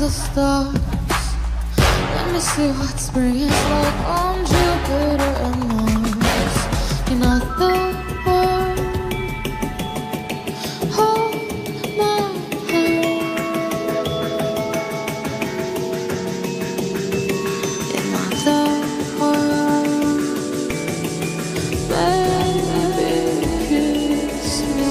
the stars. Let me see what spring is like on Jupiter and Mars. In other words, hold my hand. In other words, baby, kiss me.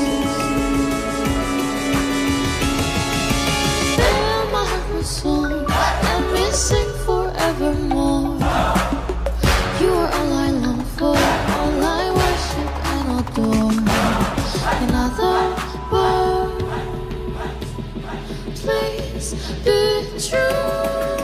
Fill my heart with song. Let me sing forevermore. You are all I long for, all I worship and adore. In other words, please be true.